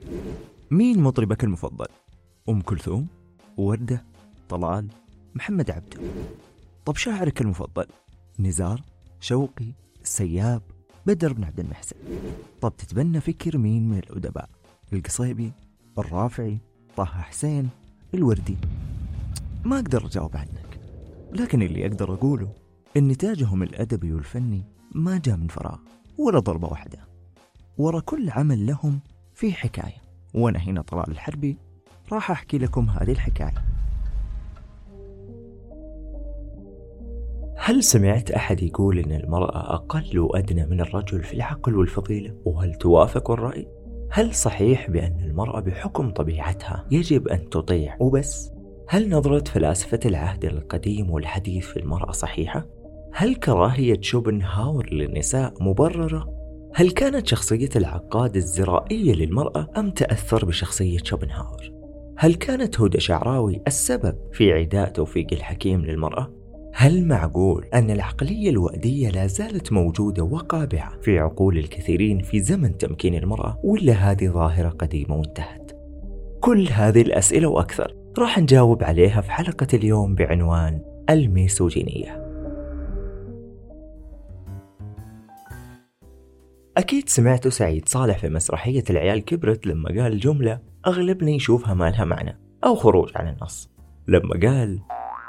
مين مطربك المفضل؟ أم كلثوم؟ وردة؟ طلال؟ محمد عبده؟ طب شاعرك المفضل؟ نزار؟ شوقي؟ السياب؟ بدر بن عبد المحسن؟ طب تتبنى فكر مين من الأدباء؟ القصيبي؟ الرافعي؟ طه حسين؟ الوردي؟ ما أقدر أجاوب عنك، لكن اللي أقدر أقوله إن نتاجهم الأدبي والفني ما جاء من فراغ ولا ضربة واحدة. ورا كل عمل لهم في حكاية، وأنا هنا طلال الحربي راح أحكي لكم هذه الحكاية. هل سمعت أحد يقول إن المرأة أقل وأدنى من الرجل في العقل والفضيلة؟ وهل توافق الرأي؟ هل صحيح بأن المرأة بحكم طبيعتها يجب أن تطيع وبس؟ هل نظرة فلاسفة العهد القديم والحديث في المرأة صحيحة؟ هل كراهية شوبنهاور للنساء مبررة؟ هل كانت شخصية العقاد الزرائية للمرأة أم تأثر بشخصية شوبنهاور؟ هل كانت هدى شعراوي السبب في عداء توفيق الحكيم للمرأة؟ هل معقول أن العقلية الوأدية لا زالت موجودة وقابعة في عقول الكثيرين في زمن تمكين المرأة، ولا هذه ظاهرة قديمة وانتهت؟ كل هذه الأسئلة وأكثر راح نجاوب عليها في حلقة اليوم بعنوان الميسوجينية. أكيد سمعتوا سعيد صالح في مسرحية العيال كبرت لما قال جملة أغلبنا يشوفها ما لها معنى أو خروج عن النص، لما قال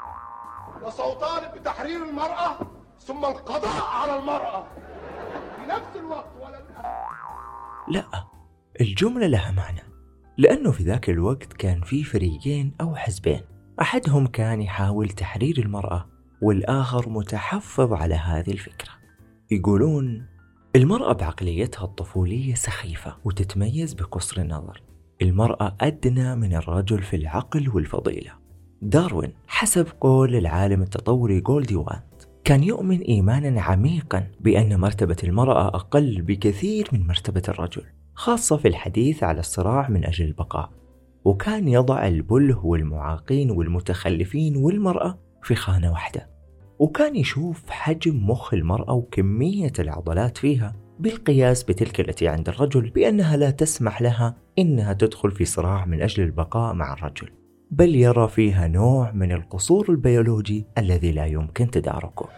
وسأطالب بتحرير المرأة ثم القضاء على المرأة في نفس الوقت ولا لا، الجملة لها معنى، لأنه في ذاك الوقت كان في فريقين أو حزبين، أحدهم كان يحاول تحرير المرأة والآخر متحفظ على هذه الفكرة. يقولون المرأة بعقليتها الطفولية سخيفة وتتميز بقصر النظر، المرأة أدنى من الرجل في العقل والفضيلة. داروين حسب قول العالم التطوري جولديوانت كان يؤمن إيمانا عميقا بأن مرتبة المرأة أقل بكثير من مرتبة الرجل، خاصة في الحديث على الصراع من أجل البقاء، وكان يضع البله والمعاقين والمتخلفين والمرأة في خانة واحدة، وكان يشوف حجم مخ المرأة وكمية العضلات فيها بالقياس بتلك التي عند الرجل بأنها لا تسمح لها إنها تدخل في صراع من أجل البقاء مع الرجل، بل يرى فيها نوع من القصور البيولوجي الذي لا يمكن تداركه.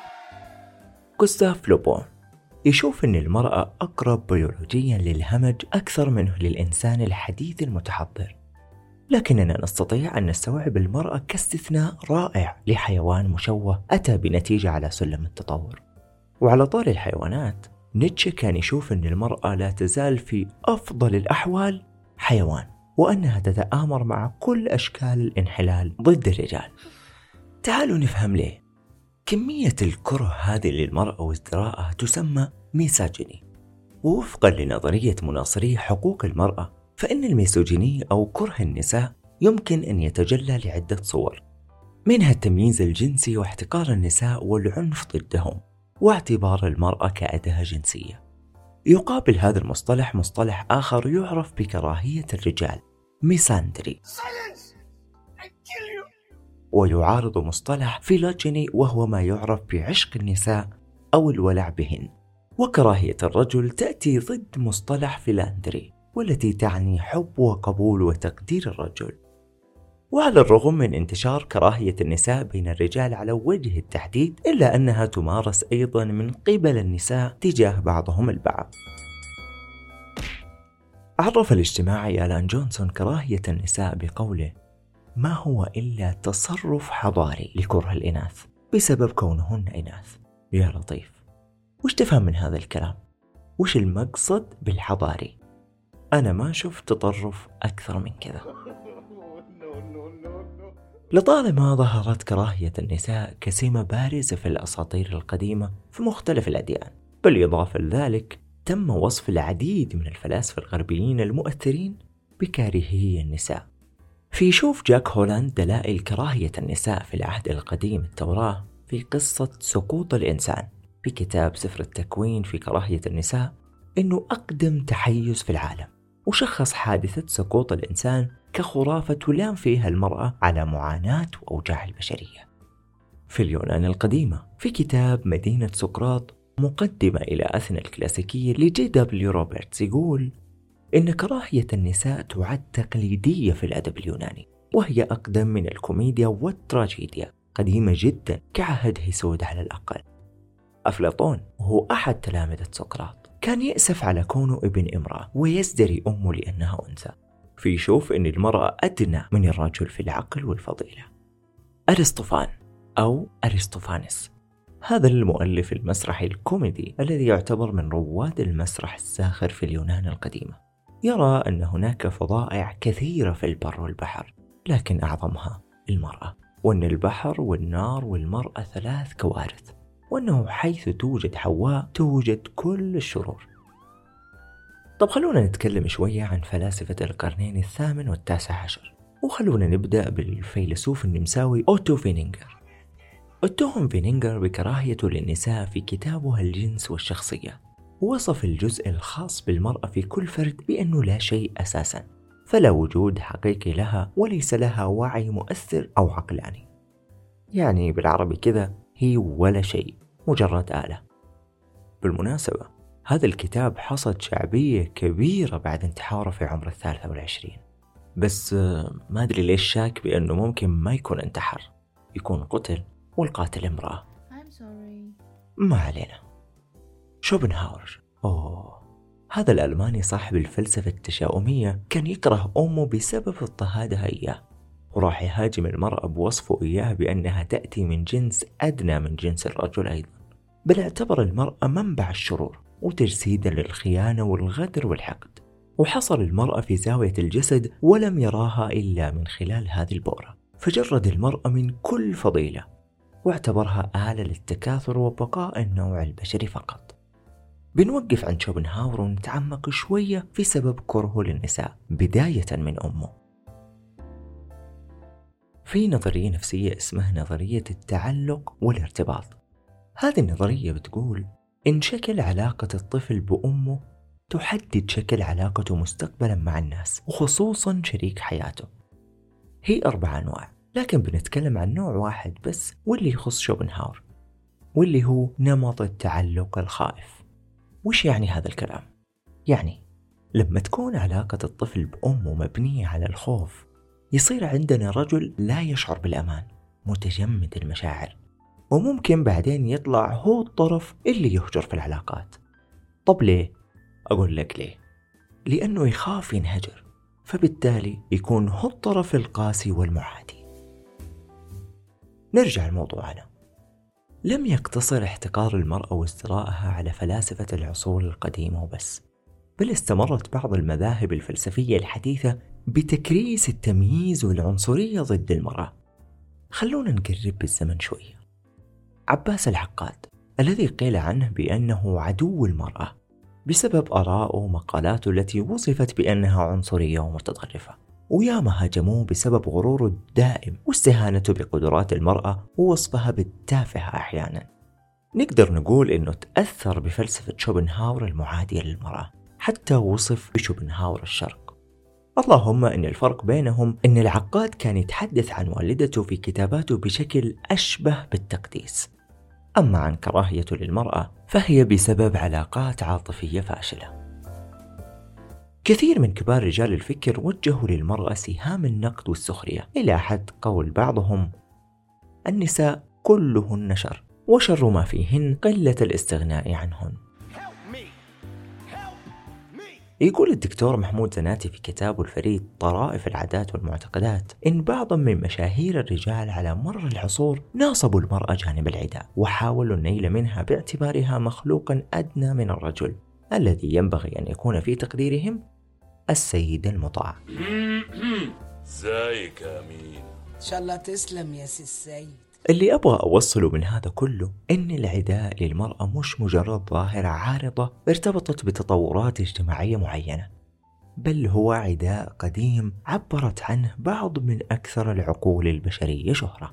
غوستاف لوبون يشوف أن المرأة أقرب بيولوجيا للهمج أكثر منه للإنسان الحديث المتحضر، لكننا نستطيع أن نستوعب المرأة كاستثناء رائع لحيوان مشوه أتى بنتيجة على سلم التطور. وعلى طار الحيوانات، نيتشه كان يشوف أن المرأة لا تزال في أفضل الأحوال حيوان، وأنها تتآمر مع كل أشكال الانحلال ضد الرجال. تعالوا نفهم ليه. كمية الكره هذه للمرأة وازدراءها تسمى ميساجيني، ووفقا لنظرية مناصري حقوق المرأة فإن الميسوجيني أو كره النساء يمكن أن يتجلى لعدة صور، منها التمييز الجنسي واحتقار النساء والعنف ضدهم واعتبار المرأة كأداة جنسية. يقابل هذا المصطلح مصطلح آخر يعرف بكراهية الرجال ميساندري، ويعارض مصطلح فيلوجيني وهو ما يعرف بعشق النساء أو الولع بهن. وكراهية الرجل تأتي ضد مصطلح فيلاندري والتي تعني حب وقبول وتقدير الرجل. وعلى الرغم من انتشار كراهية النساء بين الرجال على وجه التحديد، إلا أنها تمارس أيضا من قبل النساء تجاه بعضهم البعض. عرف الاجتماعي آلان جونسون كراهية النساء بقوله: ما هو إلا تصرف حضاري لكره الإناث بسبب كونهن إناث. يا لطيف، وش تفهم من هذا الكلام؟ وش المقصد بالحضاري؟ أنا ما شفت تطرف أكثر من كذا. لطالما ظهرت كراهية النساء كسمة بارزة في الأساطير القديمة في مختلف الأديان، بالإضافة لذلك تم وصف العديد من الفلاسفة الغربيين المؤثرين بكارهية النساء. في شوف جاك هولاند دلائل كراهية النساء في العهد القديم التوراة في قصة سقوط الإنسان في كتاب سفر التكوين في كراهية النساء إنه أقدم تحيز في العالم، وشخص حادثة سقوط الإنسان كخرافة تلام فيها المرأة على معاناة وأوجاع البشرية. في اليونان القديمة في كتاب مدينة سقراط مقدمة إلى أثينا الكلاسيكية لجي دبليو روبرتس يقول: إن كراهية النساء تعد تقليدية في الأدب اليوناني، وهي أقدم من الكوميديا والتراجيديا، قديمة جدا كعهد هيسود على الأقل. أفلاطون وهو أحد تلامذة سقراط كان يأسف على كونه ابن امرأة ويزدري أمه لأنها أنثى، فيشوف أن المرأة أدنى من الرجل في العقل والفضيلة. أرسطوفان أو أرسطوفانس، هذا المؤلف المسرحي الكوميدي الذي يعتبر من رواد المسرح الساخر في اليونان القديمة، يرى أن هناك فظائع كثيرة في البر والبحر، لكن أعظمها المرأة، وأن البحر والنار والمرأة 3 كوارث، وأنه حيث توجد حواء توجد كل الشرور. طب خلونا نتكلم شوية عن فلاسفة القرنين 8 و19، وخلونا نبدأ بالفيلسوف النمساوي أوتو فينينجر. اتهم فينينجر بكراهيته للنساء في كتابه الجنس والشخصية، ووصف الجزء الخاص بالمرأة في كل فرد بأنه لا شيء أساسا، فلا وجود حقيقي لها وليس لها وعي مؤثر أو عقلاني. يعني بالعربي كذا هي ولا شيء، مجرد آلة. بالمناسبة هذا الكتاب حصد شعبية كبيرة بعد انتحاره في عمر 23، بس ما أدري ليش شاك بأنه ممكن ما يكون انتحر، يكون قتل والقاتل امرأة. ما علينا. شوبنهاور، هذا الألماني صاحب الفلسفة التشاؤمية كان يكره أمه بسبب اضطهادها إياه، وراح يهاجم المرأة بوصفه إياها بأنها تأتي من جنس أدنى من جنس الرجل أيضا، بل اعتبر المرأة منبع الشرور وتجسيدا للخيانة والغدر والحقد، وحصر المرأة في زاوية الجسد ولم يراها إلا من خلال هذه البؤرة، فجرد المرأة من كل فضيلة واعتبرها آلة للتكاثر وبقاء النوع البشري فقط. بنوقف عند شوبنهاور ونتعمق شوية في سبب كرهه للنساء بداية من أمه. في نظرية نفسية اسمها نظرية التعلق والارتباط. هذه النظرية بتقول إن شكل علاقة الطفل بأمه تحدد شكل علاقته مستقبلا مع الناس وخصوصا شريك حياته. هي 4 أنواع، لكن بنتكلم عن نوع واحد بس واللي يخص شوبنهاور، واللي هو نمط التعلق الخائف. وش يعني هذا الكلام؟ يعني لما تكون علاقة الطفل بأمه مبنية على الخوف، يصير عندنا رجل لا يشعر بالأمان، متجمد المشاعر، وممكن بعدين يطلع هو الطرف اللي يهجر في العلاقات. طب ليه؟ أقول لك ليه. لأنه يخاف ينهجر، فبالتالي يكون هو الطرف القاسي والمعادي. نرجع لموضوعنا. لم يقتصر احتقار المرأة وازدراءها على فلاسفة العصور القديمة وبس، بل استمرت بعض المذاهب الفلسفية الحديثة بتكريس التمييز والعنصرية ضد المرأة. خلونا نقرب بالزمن شوية. عباس العقاد الذي قيل عنه بأنه عدو المرأة بسبب آرائه ومقالاته التي وصفت بأنها عنصرية ومتطرفة، وياما هاجموه بسبب غروره الدائم واستهانته بقدرات المرأة ووصفها بالتافهة أحيانا. نقدر نقول إنه تأثر بفلسفة شوبنهاور المعادية للمرأة، حتى وصف بشوبنهاور الشرق. اللهم إن الفرق بينهم إن العقاد كان يتحدث عن والدته في كتاباته بشكل أشبه بالتقديس، أما عن كراهيته للمرأة فهي بسبب علاقات عاطفية فاشلة. كثير من كبار رجال الفكر وجهوا للمرأة سهام النقد والسخرية، إلى حد قول بعضهم النساء كلهن شر، وشر ما فيهن قلة الاستغناء عنهن. يقول الدكتور محمود زناتي في كتابه الفريد طرائف العادات والمعتقدات إن بعضا من مشاهير الرجال على مر العصور ناصبوا المرأة جانب العداء، وحاولوا النيل منها باعتبارها مخلوقا أدنى من الرجل الذي ينبغي أن يكون في تقديرهم السيد المطاع. ازيك يا أمين؟ إن شاء الله تسلم يا سي السيد. اللي أبغى أوصله من هذا كله إن العداء للمرأة مش مجرد ظاهرة عارضة ارتبطت بتطورات اجتماعية معينة، بل هو عداء قديم عبرت عنه بعض من أكثر العقول البشرية شهرة.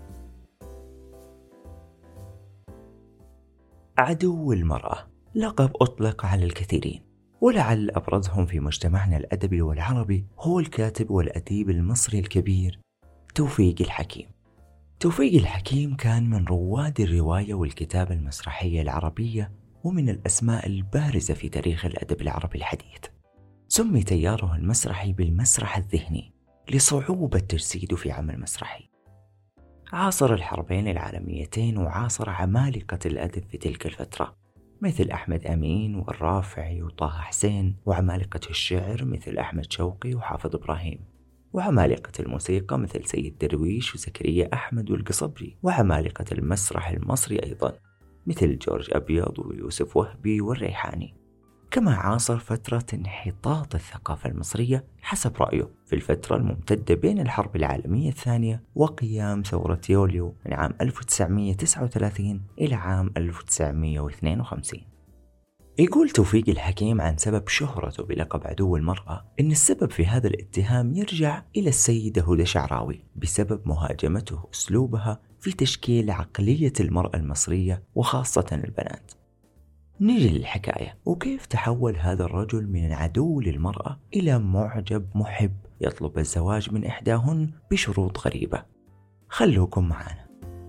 عدو المرأة لقب أطلق على الكثيرين، ولعل أبرزهم في مجتمعنا الأدبي والعربي هو الكاتب والأديب المصري الكبير توفيق الحكيم. توفيق الحكيم كان من رواد الرواية والكتابة المسرحية العربية، ومن الأسماء البارزة في تاريخ الأدب العربي الحديث. سمي تياره المسرحي بالمسرح الذهني لصعوبة تجسيده في عمل مسرحي. عاصر الحربين العالميتين وعاصر عمالقة الأدب في تلك الفترة مثل أحمد أمين والرافعي وطه حسين، وعمالقة الشعر مثل أحمد شوقي وحافظ إبراهيم، وعمالقة الموسيقى مثل سيد درويش وزكريا أحمد والقصبري، وعمالقة المسرح المصري أيضا مثل جورج أبيض ويوسف وهبي والريحاني. كما عاصر فترة انحطاط الثقافة المصرية حسب رأيه في الفترة الممتدة بين الحرب العالمية الثانية وقيام ثورة يوليو من عام 1939 إلى عام 1952. يقول توفيق الحكيم عن سبب شهرته بلقب عدو المرأة إن السبب في هذا الاتهام يرجع إلى السيدة هدى شعراوي بسبب مهاجمته أسلوبها في تشكيل عقلية المرأة المصرية وخاصة البنات. نيجي للحكاية وكيف تحول هذا الرجل من عدو للمرأة إلى معجب محب يطلب الزواج من إحداهن بشروط غريبة. خلوكم معنا.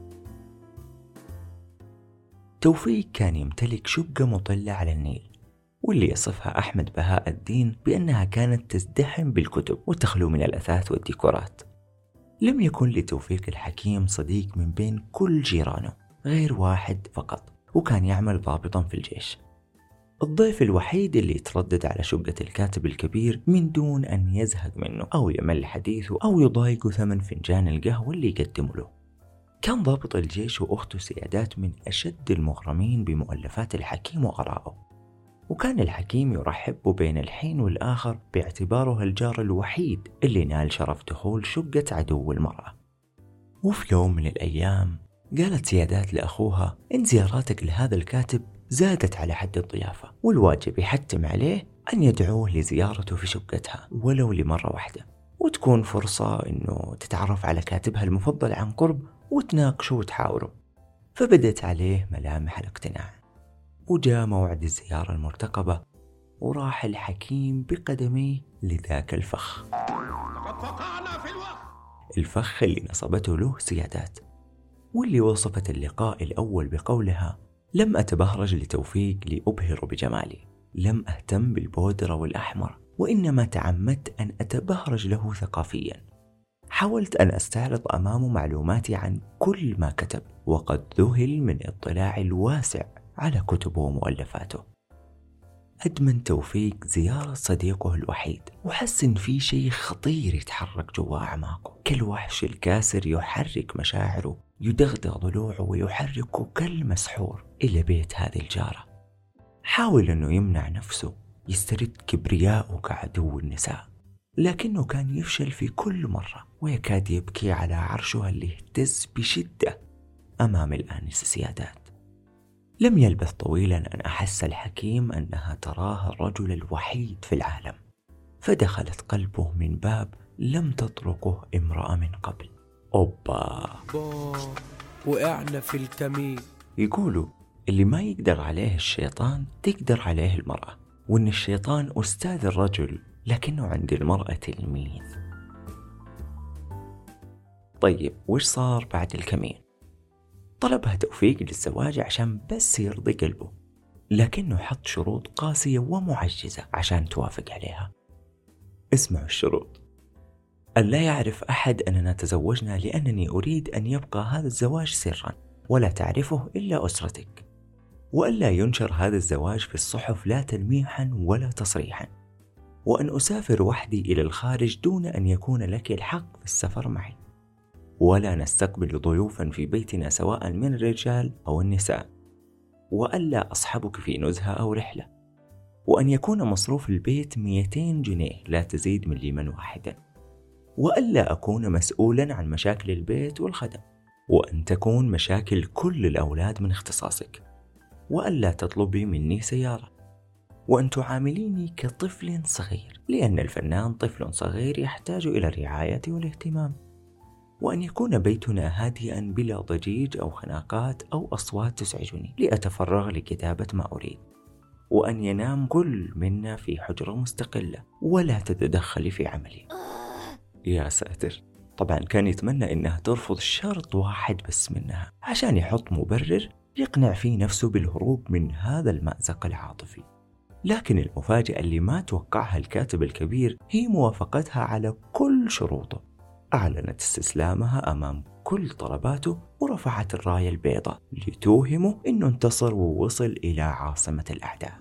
توفيق كان يمتلك شقة مطلة على النيل، واللي يصفها أحمد بهاء الدين بأنها كانت تزدحم بالكتب وتخلو من الأثاث والديكورات. لم يكن لتوفيق الحكيم صديق من بين كل جيرانه غير واحد فقط، وكان يعمل ضابطا في الجيش. الضيف الوحيد اللي يتردد على شقة الكاتب الكبير من دون أن يزهق منه أو يمل حديثه أو يضايقه ثمن فنجان القهوة اللي يقدمه له. كان ضابط الجيش وأخته سيادات من أشد المغرمين بمؤلفات الحكيم وآرائه، وكان الحكيم يرحب بين الحين والآخر باعتباره الجار الوحيد اللي نال شرف دخول شقة عدو المرأة. وفي يوم من الأيام قالت سيادات لأخوها إن زياراتك لهذا الكاتب زادت على حد الضيافة، والواجب يحتم عليه أن يدعوه لزيارته في شقتها ولو لمرة واحدة، وتكون فرصة إنه تتعرف على كاتبها المفضل عن قرب وتناقشوا وتحاوروا. فبدت عليه ملامح الاقتناع، وجاء موعد الزيارة المرتقبة، وراح الحكيم بقدميه لذاك الفخ. الفخ اللي نصبته له سيادات، واللي وصفت اللقاء الأول بقولها: لم أتبهرج لتوفيق لأبهر بجمالي، لم أهتم بالبودرة والأحمر، وإنما تعمدت أن أتبهرج له ثقافيا. حاولت أن أستعرض أمامه معلوماتي عن كل ما كتب، وقد ذهل من اطلاع الواسع على كتبه ومؤلفاته. أدمن توفيق زيارة صديقه الوحيد، وحس إن في شيء خطير يتحرك جوا أعماقه، كالوحش الكاسر يحرك مشاعره، يدغدغ ضلوعه ويحركه كالمسحور إلى بيت هذه الجارة. حاول أنه يمنع نفسه، يسترد كبرياءه كعدو النساء، لكنه كان يفشل في كل مرة، ويكاد يبكي على عرشه اللي اهتز بشدة أمام الآنسة سيادات. لم يلبث طويلا أن أحس الحكيم أنها تراه الرجل الوحيد في العالم، فدخلت قلبه من باب لم تطرقه امرأة من قبل. أوبا، وقعنا في الكمين. يقولوا اللي ما يقدر عليه الشيطان تقدر عليه المرأة، وإن الشيطان أستاذ الرجل لكنه عند المرأة تلميذ. طيب وش صار بعد الكمين؟ طلبها توفيق للزواج عشان بس يرضي قلبه، لكنه حط شروط قاسية ومعجزة عشان توافق عليها. اسمعوا الشروط: أن لا يعرف أحد أننا تزوجنا، لأنني أريد أن يبقى هذا الزواج سرا ولا تعرفه إلا أسرتك، وألا ينشر هذا الزواج في الصحف لا تلميحا ولا تصريحا، وأن أسافر وحدي إلى الخارج دون أن يكون لك الحق في السفر معي، ولا نستقبل ضيوفا في بيتنا سواء من الرجال أو النساء، وألا أصحبك في نزهة أو رحلة، وأن يكون مصروف البيت 200 جنيه لا تزيد من ليمن واحدا، وألا أكون مسؤولا عن مشاكل البيت والخدم، وأن تكون مشاكل كل الأولاد من اختصاصك، وألا تطلبي مني سيارة، وأن تعامليني كطفل صغير، لأن الفنان طفل صغير يحتاج إلى الرعاية والاهتمام، وأن يكون بيتنا هادئا بلا ضجيج أو خناقات أو أصوات تزعجني لأتفرغ لكتابة ما أريد، وأن ينام كل منا في حجرة مستقلة ولا تتدخلي في عملي. يا ساتر، طبعا كان يتمنى إنها ترفض شرط واحد بس منها عشان يحط مبرر يقنع فيه نفسه بالهروب من هذا المأزق العاطفي. لكن المفاجأة اللي ما توقعها الكاتب الكبير هي موافقتها على كل شروطه. أعلنت استسلامها أمام كل طلباته ورفعت الراية البيضاء لتوهمه إنه انتصر ووصل إلى عاصمة الأعداء.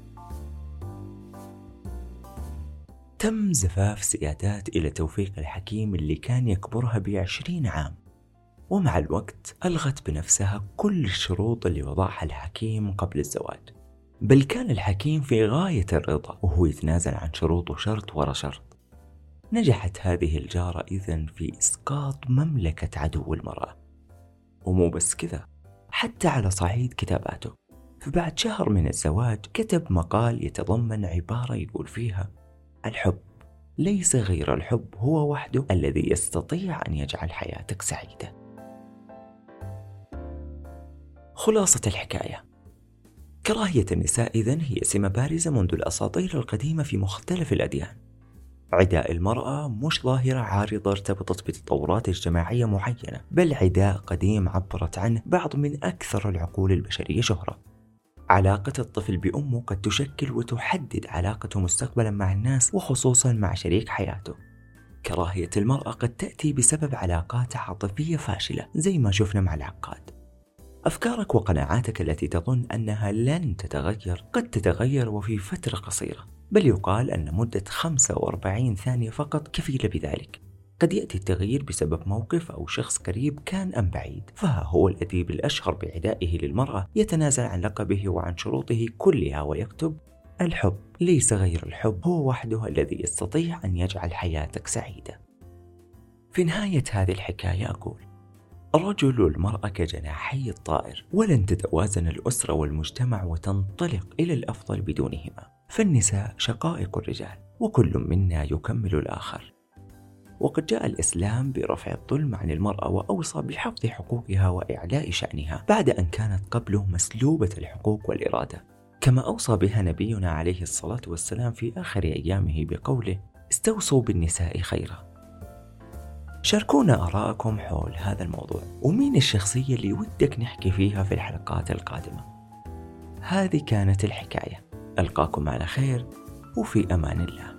تم زفاف سيادات إلى توفيق الحكيم اللي كان يكبرها ب20 عام، ومع الوقت ألغت بنفسها كل الشروط اللي وضعها الحكيم قبل الزواج، بل كان الحكيم في غاية الرضا وهو يتنازل عن شروطه شرط ورا شرط. نجحت هذه الجارة إذن في إسقاط مملكة عدو المرأة. ومو بس كذا، حتى على صعيد كتاباته، فبعد شهر من الزواج كتب مقال يتضمن عبارة يقول فيها: الحب ليس غير الحب هو وحده الذي يستطيع أن يجعل حياتك سعيدة. خلاصة الحكاية: كراهية النساء إذن هي سمة بارزة منذ الأساطير القديمة في مختلف الأديان. عداء المرأة مش ظاهرة عارضة ارتبطت بتطورات اجتماعية معينة، بل عداء قديم عبرت عنه بعض من أكثر العقول البشرية شهرة. علاقة الطفل بأمه قد تشكل وتحدد علاقته مستقبلا مع الناس وخصوصا مع شريك حياته. كراهية المرأة قد تأتي بسبب علاقات عاطفية فاشلة زي ما شفنا مع العقاد. أفكارك وقناعاتك التي تظن أنها لن تتغير قد تتغير وفي فترة قصيرة، بل يقال أن مدة 45 ثانية فقط كفيلة بذلك. قد يأتي التغيير بسبب موقف أو شخص قريب كان أم بعيد. فها هو الأديب الأشهر بعدائه للمرأة يتنازل عن لقبه وعن شروطه كلها ويكتب: الحب ليس غير الحب هو وحده الذي يستطيع أن يجعل حياتك سعيدة. في نهاية هذه الحكاية أقول: الرجل والمرأة كجناحي الطائر، ولن تتوازن الأسرة والمجتمع وتنطلق إلى الأفضل بدونهما. فالنساء شقائق الرجال، وكل منا يكمل الآخر. وقد جاء الإسلام برفع الظلم عن المرأة وأوصى بحفظ حقوقها وإعلاء شأنها بعد أن كانت قبله مسلوبة الحقوق والإرادة، كما أوصى بها نبينا عليه الصلاة والسلام في آخر أيامه بقوله: استوصوا بالنساء خيرا. شاركونا آراءكم حول هذا الموضوع، ومين الشخصية اللي ودك نحكي فيها في الحلقات القادمة. هذه كانت الحكاية. ألقاكم على خير وفي أمان الله.